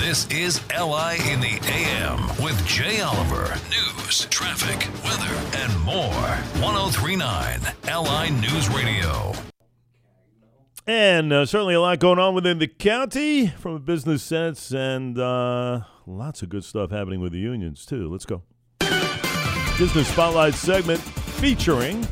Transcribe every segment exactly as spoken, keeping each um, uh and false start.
This is L I in the A M with Jay Oliver. News, traffic, weather, and more. ten thirty-nine L I News Radio. And uh, certainly a lot going on within the county from a business sense, and uh, lots of good stuff happening with the unions, too. Let's go. Business Spotlight segment featuring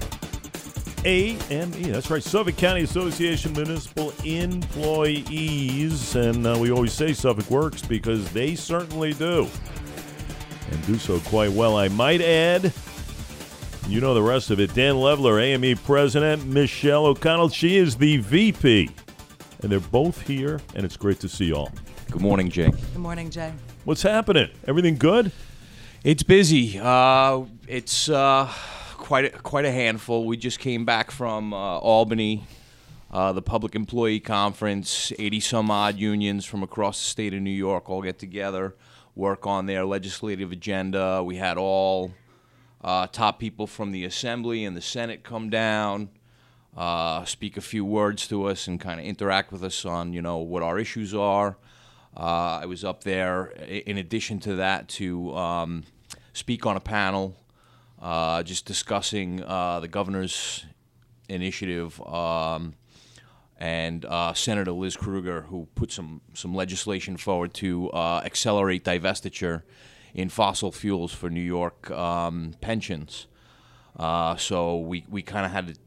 A M E. That's right, Suffolk County Association Municipal Employees. And uh, we always say Suffolk works because they certainly do. And do so quite well, I might add. You know the rest of it. Dan Leveler, A M E President, Michelle O'Connell. She is the V P. And they're both here, and it's great to see you all. Good morning, Jay. Good morning, Jay. What's happening? Everything good? It's busy. Uh, it's uh, quite a, quite a handful. We just came back from uh, Albany, uh, the Public Employee Conference. eighty-some-odd unions from across the state of New York all get together, work on their legislative agenda. We had all uh, top people from the Assembly and the Senate come down, uh, speak a few words to us, and kind of interact with us on, you know, what our issues are. Uh, I was up there, in addition to that, to um, speak on a panel uh, just discussing uh, the governor's initiative um, and uh, Senator Liz Krueger, who put some, some legislation forward to uh, accelerate divestiture in fossil fuels for New York um, pensions. Uh, so we, we kind of had to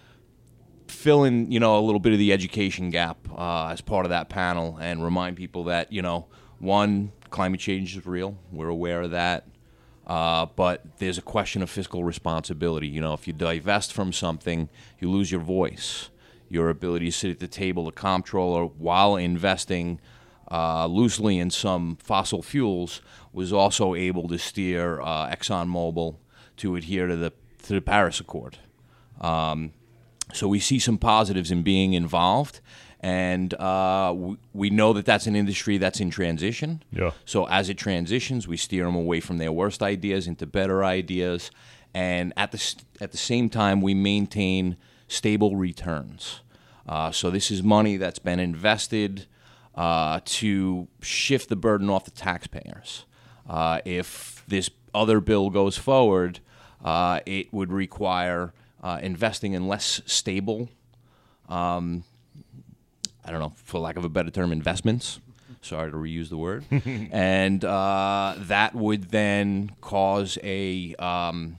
fill in, you know, a little bit of the education gap uh, as part of that panel and remind people that, you know, one, climate change is real. We're aware of that. Uh, but there's a question of fiscal responsibility. You know, if you divest from something, you lose your voice, your ability to sit at the table, the comptroller, while investing uh, loosely in some fossil fuels, was also able to steer uh, ExxonMobil to adhere to the to the Paris Accord. Um, So we see some positives in being involved, and uh, we, we know that that's an industry that's in transition. Yeah. So as it transitions, we steer them away from their worst ideas into better ideas, and at the at the same time, we maintain stable returns. Uh, so this is money that's been invested uh, to shift the burden off the taxpayers. Uh, if this other bill goes forward, uh, it would require Uh, investing in less stable, um, I don't know, for lack of a better term, investments. Sorry to reuse the word. And uh, that would then cause a, um,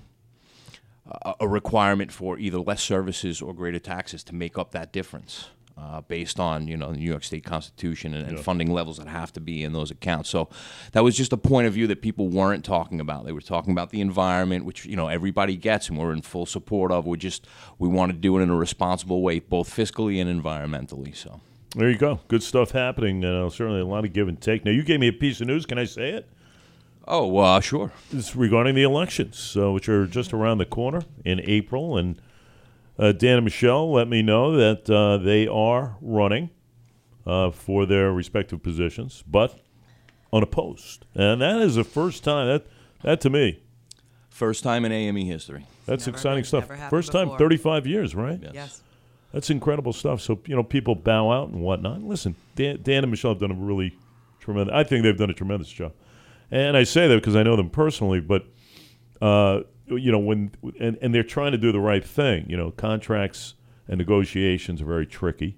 a a requirement for either less services or greater taxes to make up that difference. Uh, based on, you know, the New York State Constitution and, and Yeah. funding levels that have to be in those accounts. So that was just a point of view that people weren't talking about. They were talking about the environment, which, you know, everybody gets and we're in full support of. We just, we want to do it in a responsible way, both fiscally and environmentally. So There you go. Good stuff happening. Uh, certainly a lot of give and take. Now, you gave me a piece of news. Can I say it? Oh, uh, sure. It's regarding the elections, uh, which are just around the corner in April. And uh, Dan and Michelle let me know that uh, they are running uh, for their respective positions, but unopposed. And that is the first time. That, that to me, First time in A M E history. that's Never exciting been- stuff. never happened First time, before. thirty-five years, right? Yes. Yes. That's incredible stuff. So, you know, people bow out and whatnot. Listen, Dan, Dan and Michelle have done a really tremendous, I think they've done a tremendous job. And I say that because I know them personally, but, uh, you know, when, and, and they're trying to do the right thing. You know, contracts and negotiations are very tricky.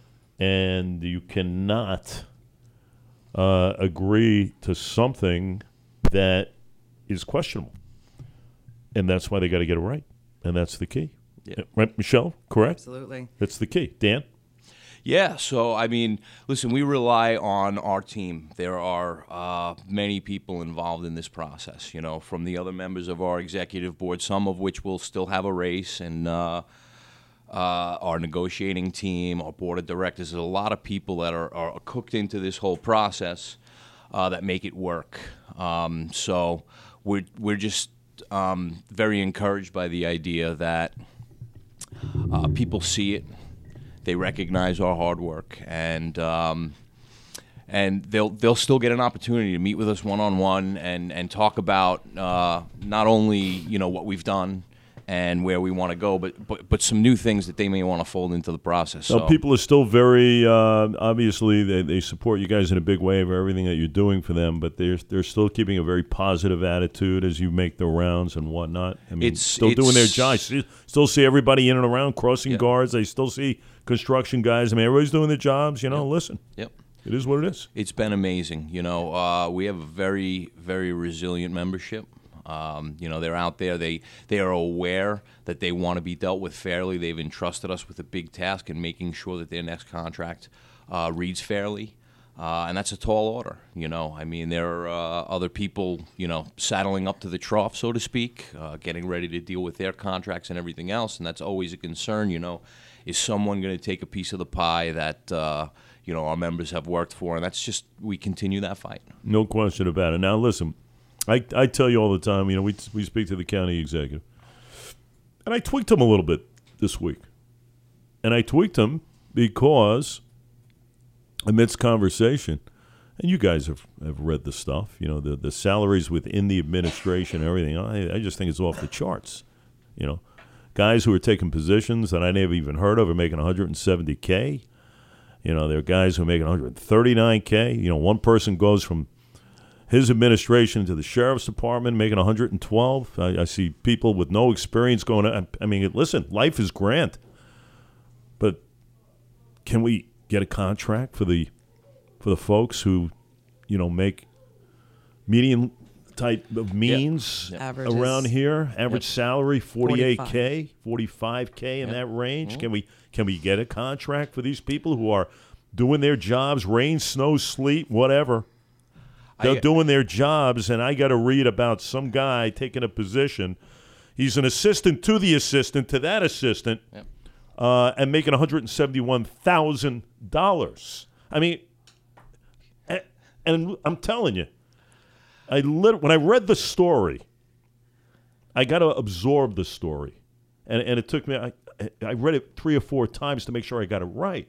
And you cannot uh, agree to something that is questionable. And that's why they got to get it right. And that's the key. Yeah. Right, Michelle? Correct? Absolutely. That's the key. Dan? Yeah, so, I mean, listen, we rely on our team. There are uh, many people involved in this process, you know, from the other members of our executive board, some of which will still have a race, and uh, uh, our negotiating team, our board of directors. There's a lot of people that are, are cooked into this whole process uh, that make it work. Um, so we're, we're just um, very encouraged by the idea that uh, people see it. They recognize our hard work, and um, and they'll they'll still get an opportunity to meet with us one on one and and talk about uh, not only you know what we've done and where we want to go, but, but but some new things that they may want to fold into the process. So so. people are still very uh, obviously they, they support you guys in a big way for everything that you're doing for them, but they're they're still keeping a very positive attitude as you make the rounds and whatnot. I mean, It's- still it's- doing their job. See- Still see everybody in and around crossing Yeah. guards. They still see construction guys. I mean, everybody's doing their jobs. You know, listen, Yep. it is what it is. It's been amazing. You know, uh, we have a very, very resilient membership. Um, you know, they're out there. They they are aware that they want to be dealt with fairly. They've entrusted us with a big task in making sure that their next contract uh, reads fairly. Uh, and that's a tall order, you know. I mean, there are uh, other people, you know, saddling up to the trough, so to speak, uh, getting ready to deal with their contracts and everything else. And that's always a concern, you know. Is someone going to take a piece of the pie that, uh, you know, our members have worked for? And that's just, we continue that fight. No question about it. Now, listen, I, I tell you all the time, you know, we we speak to the county executive, and I tweaked him a little bit this week. And I tweaked him because amidst conversation, and you guys have, have read the stuff, you know, the, the salaries within the administration and everything, I, I just think it's off the charts. You know, guys who are taking positions that I never even heard of are making one hundred seventy K. You know, there are guys who are making one hundred thirty-nine K. You know, one person goes from his administration to the sheriff's department making one hundred twelve. I, I see people with no experience going on. I mean, listen, life is grand. But can we get a contract for the for the folks who, you know, make median type of means Yep. Average around is- here? Average Yep. salary forty-eight K, forty-five K in Yep. that range. Mhm. Can we can we get a contract for these people who are doing their jobs, rain, snow, sleet, whatever? They're I- doing their jobs, and I got to read about some guy taking a position. He's an assistant to the assistant to that assistant, Yep. uh, and making one hundred seventy-one thousand dollars. I mean, and, and I'm telling you, I lit- when I read the story, I got to absorb the story, and and it took me. I, I read it three or four times to make sure I got it right.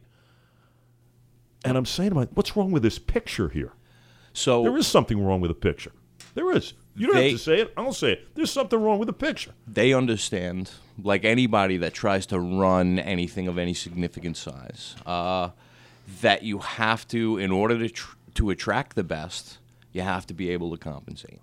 And I'm saying to myself, what's wrong with this picture here? So There is something wrong with the picture. There is. You don't They- have to say it. I'll say it. There's something wrong with the picture. they understand, like anybody that tries to run anything of any significant size, uh, that you have to, in order to tr- to attract the best, you have to be able to compensate.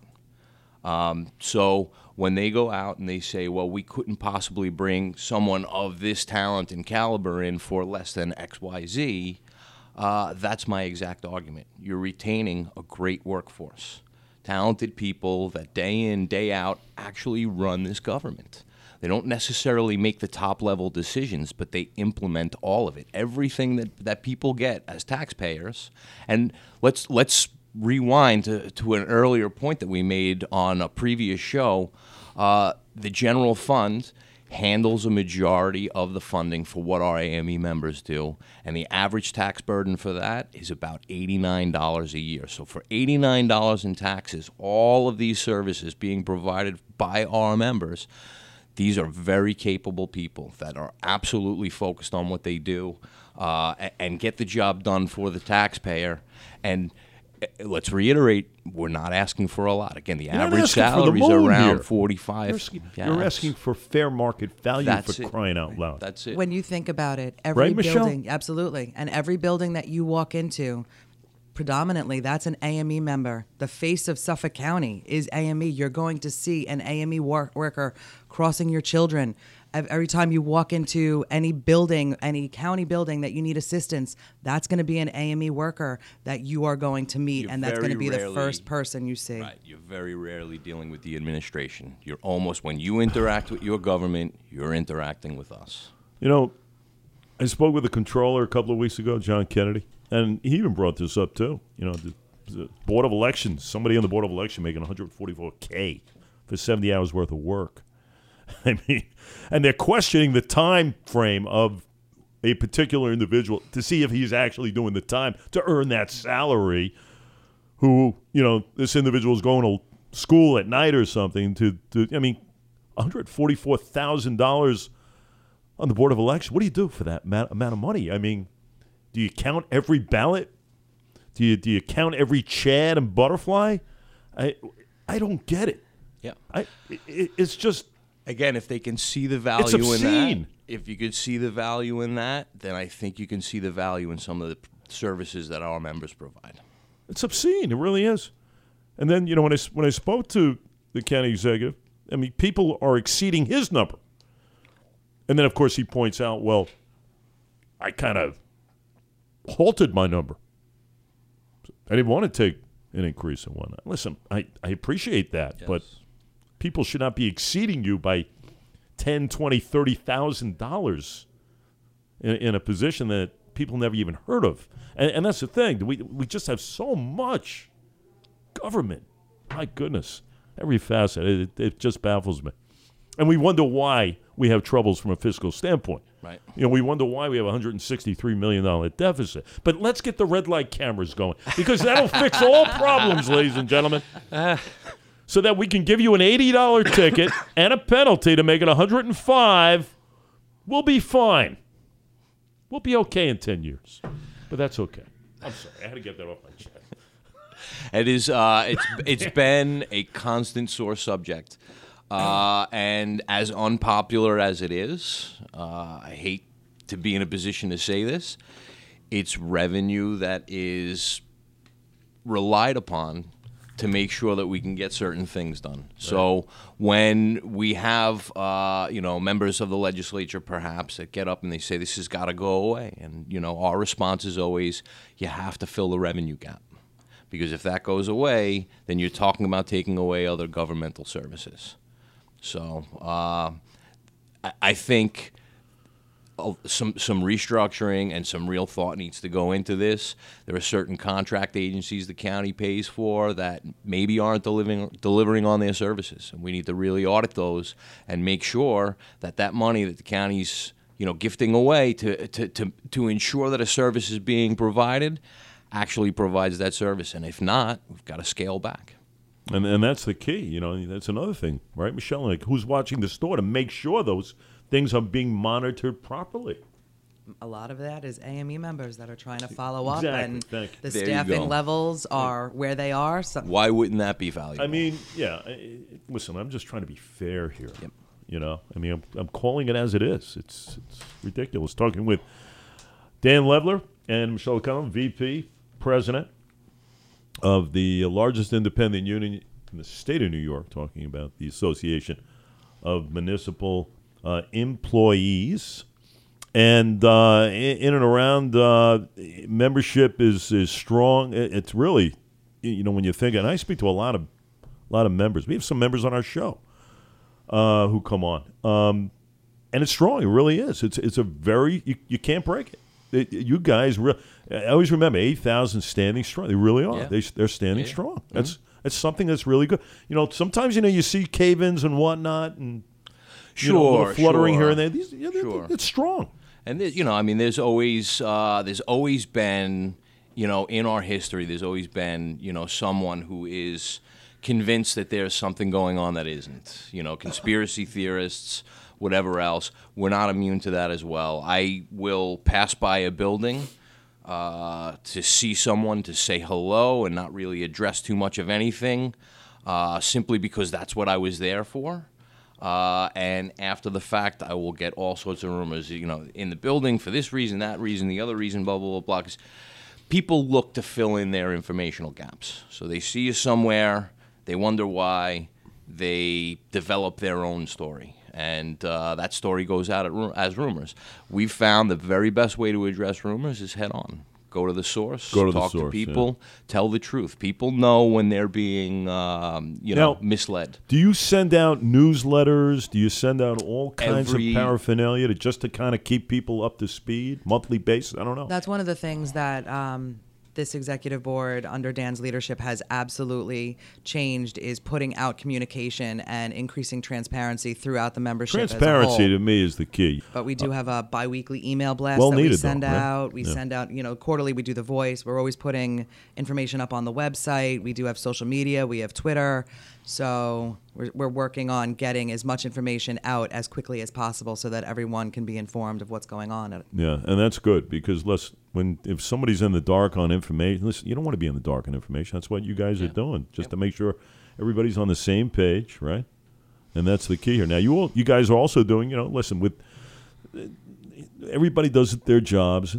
Um, so when they go out and they say, well, we couldn't possibly bring someone of this talent and caliber in for less than X, Y, Z, uh, that's my exact argument. You're retaining a great workforce, talented people that day in, day out actually run this government. They don't necessarily make the top level decisions, but they implement all of it. Everything that, that people get as taxpayers. And let's let's rewind to, to an earlier point that we made on a previous show. Uh, the general fund handles a majority of the funding for what our A M E members do, and the average tax burden for that is about eighty-nine dollars a year. So for eighty-nine dollars in taxes, all of these services being provided by our members, these are very capable people that are absolutely focused on what they do uh, a- and get the job done for the taxpayer. And uh, let's reiterate, we're not asking for a lot. Again, the You're not average asking for the salaries are moon around here. forty-five. You're asking, Yes. you're asking for fair market value That's for it. crying out loud. That's it. When you think about it, every Right, Michelle? building, absolutely, and every building that you walk into, predominantly, that's an A M E member. The face of Suffolk County is A M E. You're going to see an A M E wor- worker crossing your children. Ev- Every time you walk into any building, any county building that you need assistance, that's going to be an A M E worker that you are going to meet, You're and that's going to very be the rarely- first person you see. Right. You're very rarely dealing with the administration. You're almost, when you interact with your government, you're interacting with us. You know, I spoke with the controller a couple of weeks ago, John Kennedy, and he even brought this up too. You know, the, the Board of Elections, somebody on the Board of Election making one hundred forty-four K for seventy hours worth of work. I mean, and they're questioning the time frame of a particular individual to see if he's actually doing the time to earn that salary. Who, you know, this individual is going to school at night or something to, to I mean, one hundred forty-four thousand dollars on the Board of Election. What do you do for that amount, amount of money? I mean, do you count every ballot? Do you do you count every Chad and butterfly? I I don't get it. Yeah. I it, it's just Again, if they can see the value It's in obscene. that, if you could see the value in that, then I think you can see the value in some of the services that our members provide. It's obscene. It really is. And then, you know, when I, when I spoke to the county executive, I mean, people are exceeding his number. And then, of course, he points out, well, I kind of halted my number. I didn't want to take an increase and whatnot. Listen, I, I appreciate that, Yes. but people should not be exceeding you by ten, twenty, thirty thousand dollars in, in a position that people never even heard of. And, and that's the thing. We we just have so much government. My goodness. Every facet. It, it just baffles me. And we wonder why we have troubles from a fiscal standpoint. Right. You know, we wonder why we have a one hundred sixty-three million dollars deficit. But let's get the red light cameras going, because that'll fix all problems, ladies and gentlemen. So that we can give you an eighty dollars ticket and a penalty to make it one hundred five. We'll be fine. We'll be okay in ten years. But that's okay. I'm sorry. I had to get that off my chest. It is. Uh, it's it's been a constant sore subject, uh, and as unpopular as it is, uh, I hate to be in a position to say this. It's revenue that is relied upon to make sure that we can get certain things done. Right. So when we have, uh, you know, members of the legislature perhaps that get up and they say this has got to go away, and you know, our response is always, you have to fill the revenue gap. Because if that goes away, then you're talking about taking away other governmental services. So uh, I, I think some some restructuring and some real thought needs to go into this. There are certain contract agencies the county pays for that maybe aren't delivering delivering on their services, and we need to really audit those and make sure that that money that the county's you know gifting away to to to, to ensure that a service is being provided actually provides that service, and if not, we've got to scale back. And and that's the key, you know. That's another thing, right, Michelle? Like, who's watching the store to make sure those things are being monitored properly? A lot of that is A M E members that are trying to follow up, Exactly. and Thank you. the There you go. staffing levels are where they are. So Why wouldn't that be valuable? I mean, yeah. I- Listen, I'm just trying to be fair here. Yep. You know, I mean, I'm, I'm calling it as it is. It's it's ridiculous. Talking with Dan Levler and Michelle Cullen, V P, President of the largest independent union in the state of New York, talking about the Association of Municipal uh, Employees. And uh, in, in and around, uh, membership is, is strong. It, it's really, you know, when you think, and I speak to a lot of a lot of members. We have some members on our show uh, who come on. Um, and it's strong. It really is. It's it's a very, you, you can't break it. It, you guys, re- I always remember eight thousand standing strong. They really are. Yeah. They, they're standing Yeah. strong. That's that's something that's really good. You know, sometimes, you know, you see cave-ins and whatnot and you know, a little Sure, fluttering sure. here and there. These, yeah, they're- Sure. It's strong. And there, you know, I mean, there's always uh, there's always been, you know, in our history, there's always been, you know, someone who is convinced that there's something going on that isn't. You know, conspiracy theorists, whatever else. We're not immune to that as well. I will pass by a building uh, to see someone, to say hello, and not really address too much of anything, uh, simply because that's what I was there for. Uh, and after the fact, I will get all sorts of rumors, you know, in the building for this reason, that reason, the other reason, blah, blah, blah, blah. 'Cause people look to fill in their informational gaps. So they see you somewhere, they wonder why, they develop their own story. And uh, that story goes out at ru- as rumors. We've found the very best way to address rumors is head on. Go to the source, Go to the talk source, to people, tell the truth. People know when they're being, um, you Now- know, misled. Do you send out newsletters? Do you send out all kinds Every- of paraphernalia to just to kind of keep people up to speed, monthly basis? I don't know. that's one of the things that um, this executive board under Dan's leadership has absolutely changed, is putting out communication and increasing transparency throughout the membership as a Transparency whole. to me is the key. But we do have a biweekly email blast Well that we needed, send though, right? out. We Yeah. send out, you know, quarterly we do The Voice. We're always putting information up on the website. We do have social media. We have Twitter. So we're, we're working on getting as much information out as quickly as possible so that everyone can be informed of what's going on. Yeah, and that's good because less when if somebody's in the dark on information, listen, you don't want to be in the dark on information. That's what you guys are doing, just to make sure everybody's on the same page, right? And that's the key here. Now, you all, you guys are also doing, you know, listen, with everybody does their jobs,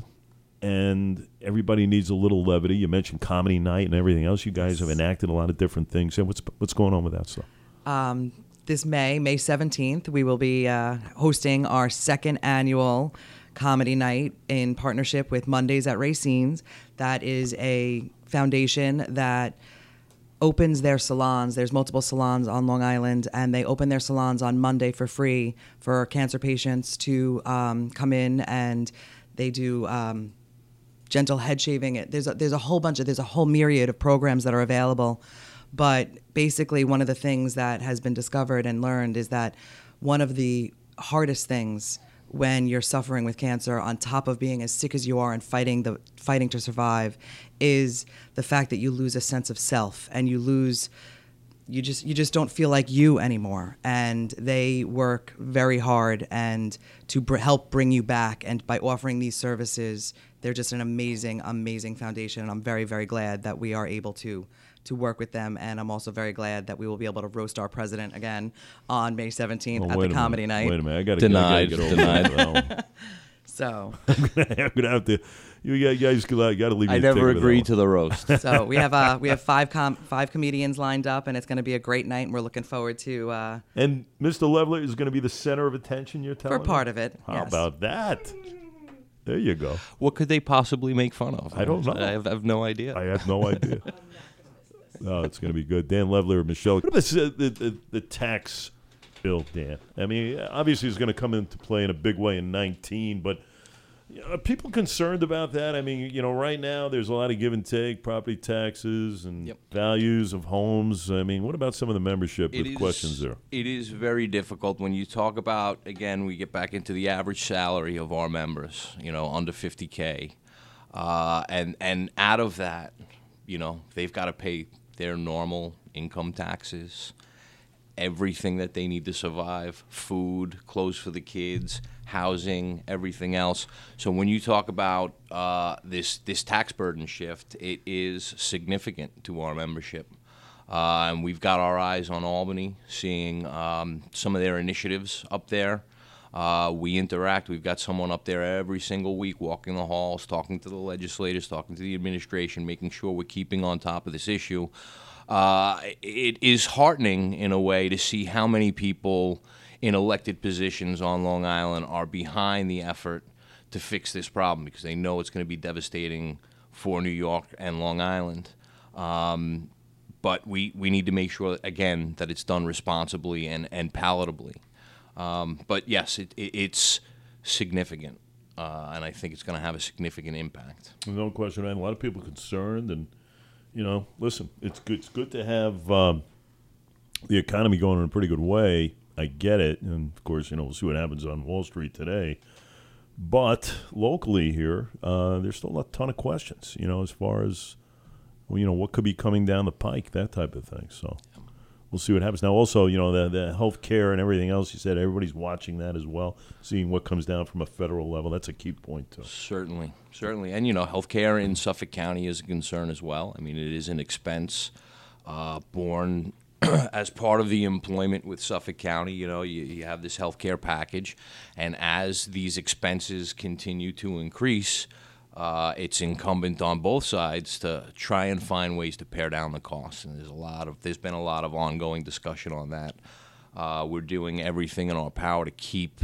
and everybody needs a little levity. You mentioned comedy night and everything else. You guys have enacted a lot of different things. And what's what's going on with that stuff? Um, this May, May seventeenth, we will be uh, hosting our second annual comedy night in partnership with Mondays at Racine's. That is a foundation that opens their salons. There's multiple salons on Long Island, and they open their salons on Monday for free for cancer patients to um, come in, and they do um, gentle head shaving. There's a, there's a whole bunch of, there's a whole myriad of programs that are available. But basically, one of the things that has been discovered and learned is that one of the hardest things when you're suffering with cancer, on top of being as sick as you are and fighting the fighting to survive, is the fact that you lose a sense of self, and you lose you just you just don't feel like you anymore. And they work very hard and to br- help bring you back. And by offering these services, they're just an amazing, amazing foundation. And I'm very, very glad that we are able to. to work with them, and I'm also very glad that we will be able to roast our president again on May seventeenth Oh, at the wait a comedy minute. night. Wait a minute, I got to Denied. get over Denied. that. So, I'm gonna have to. You guys got to leave me. I to never take with agreed that to the roast. so we have uh, we have five com- five comedians lined up, and it's going to be a great night. And we're looking forward to uh, one. And Mister Leveler is going to be the center of attention. You're telling for me? part of it. How yes. about that? There you go. What could they possibly make fun of? I don't know. I have, I have no idea. I have no idea. No, it's going to be good. Dan Leveler, Michelle. What about the, the, the, the tax bill, Dan? I mean, obviously it's going to come into play in a big way in nineteen, but you know, are people concerned about that? I mean, you know, right now there's a lot of give and take, property taxes and Yep. values of homes. I mean, what about some of the membership It with is- questions there? It is very difficult when you talk about, again, we get back into the average salary of our members, you know, under fifty K. Uh, and, and out of that, you know, they've got to pay their normal income taxes, everything that they need to survive, food, clothes for the kids, housing, everything else. So when you talk about uh, this this tax burden shift, it is significant to our membership. Uh, and we've got our eyes on Albany, seeing um, some of their initiatives up there. Uh, we interact. We've got someone up there every single week walking the halls, talking to the legislators, talking to the administration, making sure we're keeping on top of this issue. Uh, it is heartening in a way to see how many people in elected positions on Long Island are behind the effort to fix this problem, because they know it's going to be devastating for New York and Long Island. Um, but we, we need to make sure, again, that it's done responsibly and, and palatably. Um, but yes, it, it, it's significant, uh, and I think it's going to have a significant impact. No question, man. A lot of people concerned, and you know, listen, it's good. It's good to have um, the economy going in a pretty good way. I get it, and of course, you know, we'll see what happens on Wall Street today. But locally here, uh, there's still a ton of questions. You know, as far as well, you know, what could be coming down the pike, that type of thing. So. We'll see what happens. Now, also, you know, the, the health care and everything else, you said everybody's watching that as well, seeing what comes down from a federal level. That's a key point, too. Certainly, certainly. And, you know, healthcare in Suffolk County is a concern as well. I mean, it is an expense uh, borne as part of the employment with Suffolk County. You know, you, you have this healthcare package, and as these expenses continue to increase, Uh, it's incumbent on both sides to try and find ways to pare down the costs, and there's a lot of there's been a lot of ongoing discussion on that. Uh, we're doing everything in our power to keep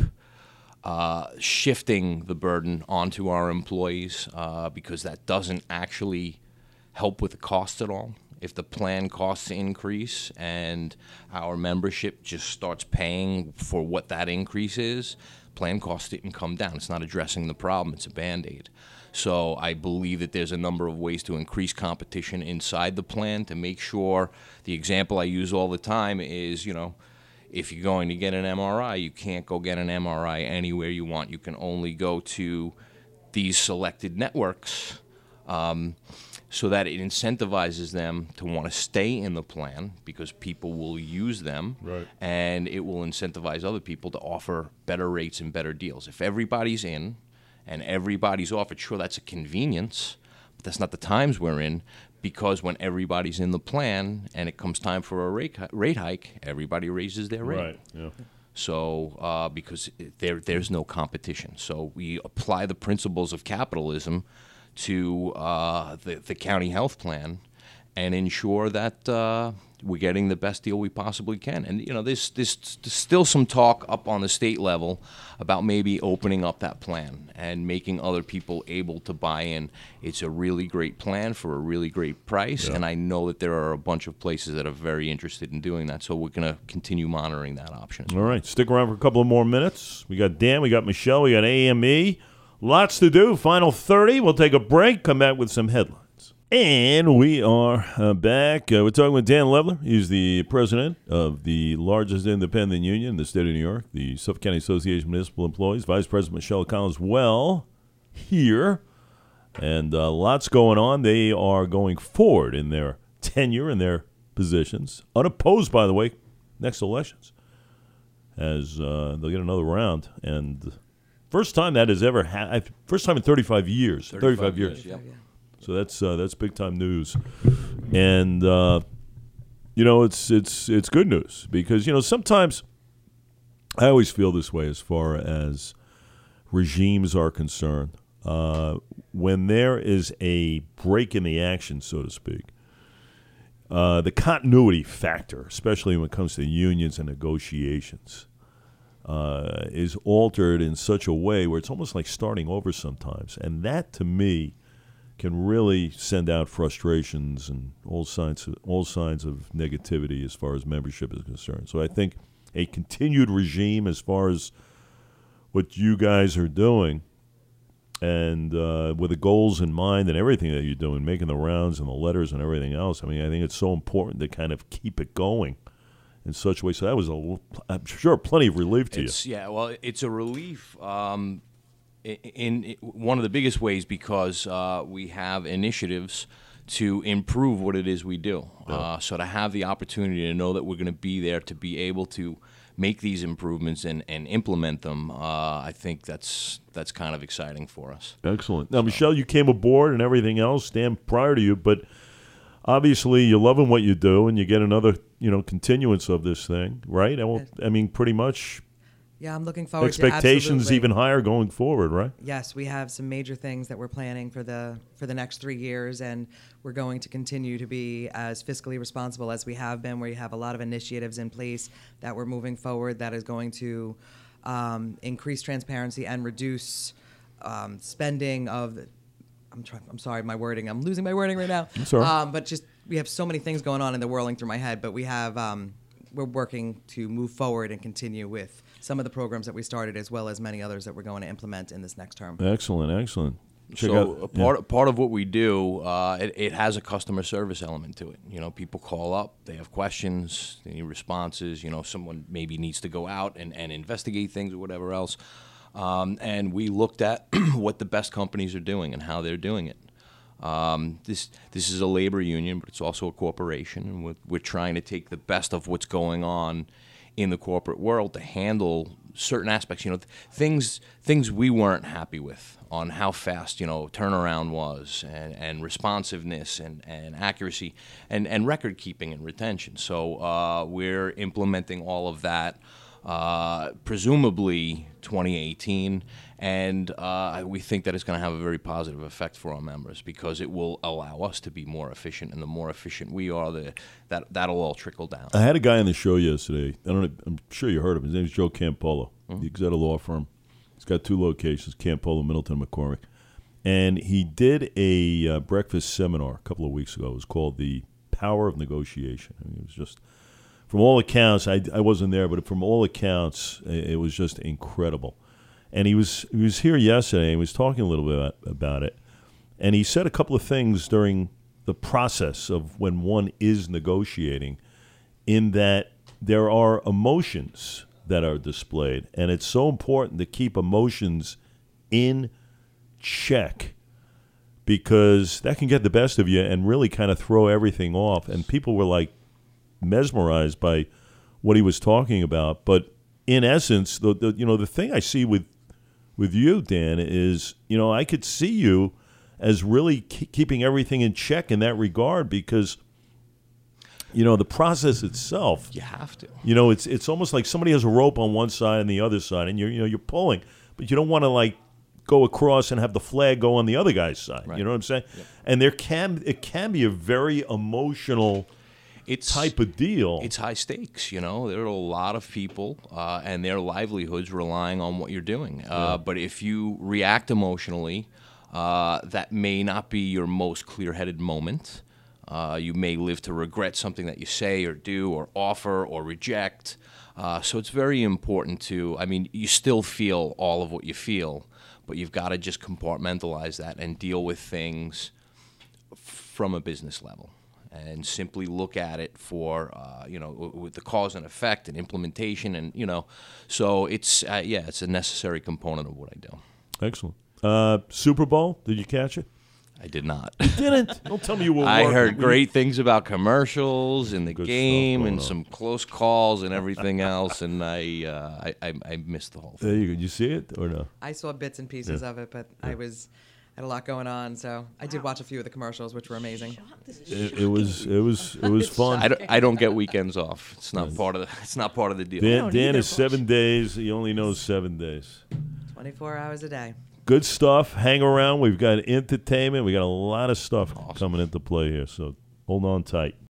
uh, shifting the burden onto our employees, uh, because that doesn't actually help with the cost at all. If the plan costs increase and our membership just starts paying for what that increase is, plan costs didn't come down. It's not addressing the problem. It's a Band-Aid. So I believe that there's a number of ways to increase competition inside the plan to make sure. The example I use all the time is, you know, if you're going to get an M R I, you can't go get an M R I anywhere you want. You can only go to these selected networks, um, so that it incentivizes them to want to stay in the plan, because people will use them, Right. and it will incentivize other people to offer better rates and better deals. If everybody's in and everybody's offered, sure, that's a convenience, but that's not the times we're in. because when everybody's in the plan and it comes time for a rate, rate hike, everybody raises their rate. Right. Yeah. So uh, because there there's no competition. So we apply the principles of capitalism to uh, the, the county health plan and ensure that uh, we're getting the best deal we possibly can. And, you know, there's, there's, there's still some talk up on the state level about maybe opening up that plan and making other people able to buy in. It's a really great plan for a really great price, Yeah. and I know that there are a bunch of places that are very interested in doing that, so we're going to continue monitoring that option. All right, stick around for a couple of more minutes. We got Dan, we got Michelle, we got A M E. Lots to do. Final thirty. We'll take a break, come back with some headlines. And we are uh, back. Uh, we're talking with Dan Levler. He's the president of the largest independent union in the state of New York, the Suffolk County Association of Municipal Employees. Vice President Michelle Collins, well, here. And uh, lots going on. They are going forward in their tenure and their positions, unopposed, by the way, next elections, as uh, they'll get another round. And first time that has ever happened, first time in thirty-five years. thirty-five years. Yep. So that's uh, that's big time news, and uh, you know it's it's it's good news because you know sometimes I always feel this way as far as regimes are concerned. Uh, when there is a break in the action, so to speak, uh, the continuity factor, especially when it comes to unions and negotiations, uh, is altered in such a way where it's almost like starting over sometimes, and that to me can really send out frustrations and all signs of, all signs of negativity as far as membership is concerned. So I think a continued regime as far as what you guys are doing and uh, with the goals in mind and everything that you're doing, making the rounds and the letters and everything else, I mean, I think it's so important to kind of keep it going in such a way. So that was, a, I'm sure, plenty of relief to It's, you. yeah, well, it's a relief. Um, In, in one of the biggest ways because uh, we have initiatives to improve what it is we do. Uh, so to have the opportunity to know that we're going to be there to be able to make these improvements and, and implement them, uh, I think that's that's kind of exciting for us. Excellent. Now, Michelle, you came aboard and everything else, Dan, prior to you, but obviously you're loving what you do and you get another, you know, continuance of this thing, right? I, won't, I mean, pretty much Yeah, I'm looking forward expectations to absolutely. even higher going forward, right? Yes, we have some major things that we're planning for the for the next three years, and we're going to continue to be as fiscally responsible as we have been. We have a lot of initiatives in place that we're moving forward that is going to um, increase transparency and reduce um, spending of. The, I'm trying. I'm sorry, my wording. I'm losing my wording right now. That's all right. Um, but just we have so many things going on and they're whirling through my head. But we have um, we're working to move forward and continue with some of the programs that we started, as well as many others that we're going to implement in this next term. Excellent, excellent. Check so out, a part yeah. part of what we do, uh, it, it has a customer service element to it. You know, people call up, they have questions, they need responses. You know, someone maybe needs to go out and, and investigate things or whatever else. Um, and we looked at what the best companies are doing and how they're doing it. Um, this this is a labor union, but it's also a corporation, and we're, we're trying to take the best of what's going on in the corporate world to handle certain aspects, you know, th- things things we weren't happy with on how fast, you know, turnaround was and, and responsiveness and, and accuracy and, and record keeping and retention. So uh, we're implementing all of that, uh, presumably twenty eighteen, and uh, we think that it's going to have a very positive effect for our members because it will allow us to be more efficient, and the more efficient we are, the that that'll all trickle down. I had a guy on the show yesterday. I don't know, I'm sure you heard of him. His name is Joe Campolo. Mm-hmm. He's at a law firm. He's got two locations, Campolo, Middleton, McCormick. And he did a uh, breakfast seminar a couple of weeks ago. It was called The Power of Negotiation. I mean, it was just, from all accounts, I, I wasn't there, but from all accounts, it, it was just incredible. And he was he was here yesterday, and he was talking a little bit about, about it. And he said a couple of things during the process of when one is negotiating, in that there are emotions that are displayed. And it's so important to keep emotions in check, because that can get the best of you and really kind of throw everything off. And people were like mesmerized by what he was talking about. But in essence, the, the you know the thing I see with with you, Dan, is, you know, I could see you as really ke- keeping everything in check in that regard because, you know, the process itself. You have to. You know, it's it's almost like somebody has a rope on one side and the other side, and you're you know you're pulling, but you don't want to like go across and have the flag go on the other guy's side. Right. You know what I'm saying? Yep. And there can it can be a very emotional It's type of deal. It's high stakes, you know. There are a lot of people uh, and their livelihoods relying on what you're doing. Uh, Yeah. But if you react emotionally, uh, that may not be your most clear-headed moment. Uh, you may live to regret something that you say or do or offer or reject. Uh, so it's very important to, I mean, you still feel all of what you feel, but you've got to just compartmentalize that and deal with things from a business level. And simply look at it for, uh, you know, w- with the cause and effect and implementation, and you know, so it's uh, yeah, it's a necessary component of what I do. Excellent. Uh, Super Bowl? Did you catch it? I did not. Didn't. Don't tell me you were. I working. heard great things about commercials and the Good stuff game going and on. some close calls and everything else, and I, uh, I, I I missed the whole thing. There you go. Did you see it or no? I saw bits and pieces Yeah. of it, but I was had a lot going on, so I did watch a few of the commercials, which were amazing. It, it was. It was. It was fun. I don't, I don't get weekends off. It's not part of the. It's not part of the deal. Dan, Dan is seven days. He only knows seven days. twenty-four hours a day. Good stuff. Hang around. We've got entertainment. We got a lot of stuff coming into play here. So hold on tight.